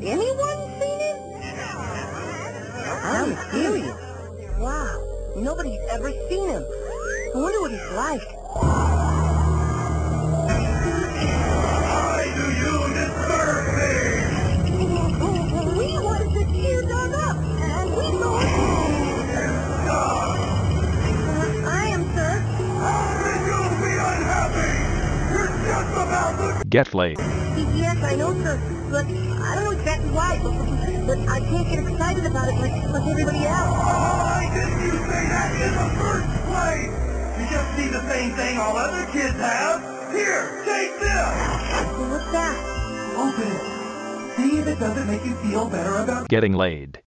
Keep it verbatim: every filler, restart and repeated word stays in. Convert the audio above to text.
anyone seen him? I'm serious. Wow, nobody's ever seen him. I wonder what he's like. Why do you disturb me? We wanted to cheer Doug up, and we thought... Stop! Uh, I am, sir. How can you be unhappy? You're just about to... Get laid. Yes, I know, sir, but I don't know exactly why, but, but I can't get excited about it like, like everybody else. Why didn't you say that in the first place? You just see the same thing all other kids have. Here, take this! What's that? Open it. See if it doesn't make you feel better about... Getting laid.